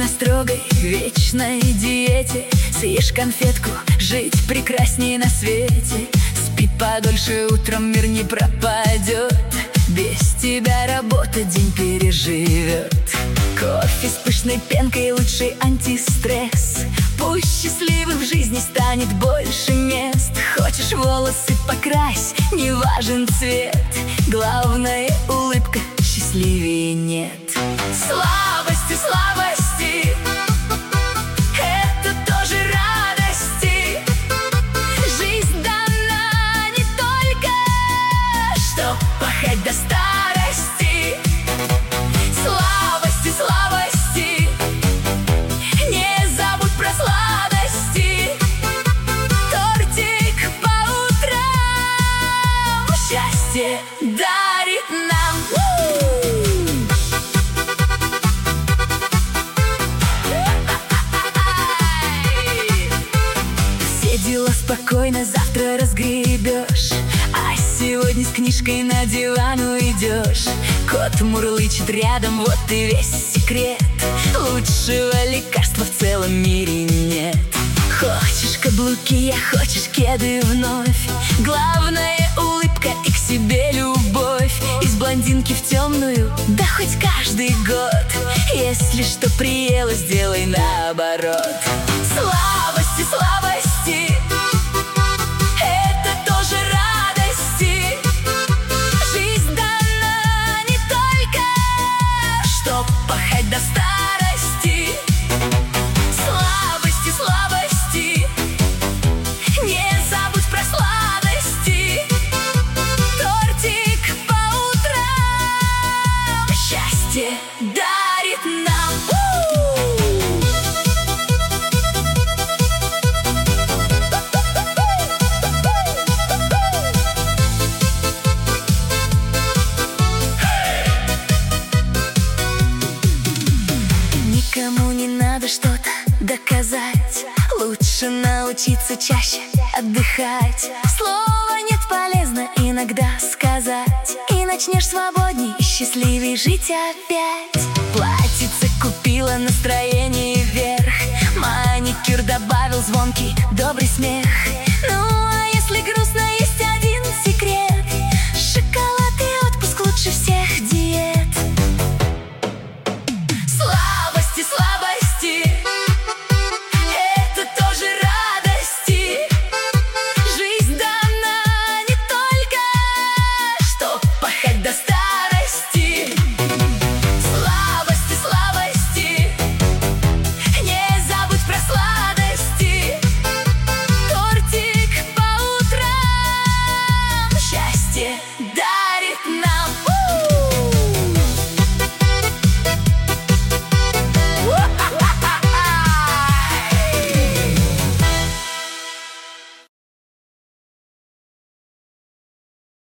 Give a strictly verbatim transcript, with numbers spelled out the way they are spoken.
строгой вечной диете. Съешь конфетку, жить прекрасней на свете. Спи подольше, утром мир не пропадет. Без тебя работа день переживет. Кофе с пышной пенкой — лучший антистресс. Пусть счастливым в жизни станет больше мест. Хочешь волосы — покрась, не важен цвет. Главное — улыбка, счастливее нет. Слабости, слабости — это тоже радости. Жизнь дана не только, чтоб пахать до старости. Слабости, слабости, не забудь про сладости. Тортик по утрам счастье дарит нам. Все дела спокойно завтра разгребешь, а сегодня с книжкой на диван уйдешь. Кот мурлычет рядом, вот и весь секрет. Лучшего лекарства в целом мире нет. Хочешь каблуки, а хочешь кеды вновь. Главное — улыбка и к себе любовь. Из блондинки в темную, да хоть каждый год. Если что приело, сделай наоборот. Слабости, слабости — это тоже радости. Жизнь дана не только, чтоб пахать до старости. Слабости, слабости, не забудь про сладости. Тортик по утрам счастье дарит нам. Никому не надо что-то доказать. Лучше научиться чаще отдыхать. Слово «нет» полезно иногда сказать, и начнешь свободней и счастливей жить опять. Платьице купила, настроение вверх. Маникюр добавил звонкий добрый смех. Ну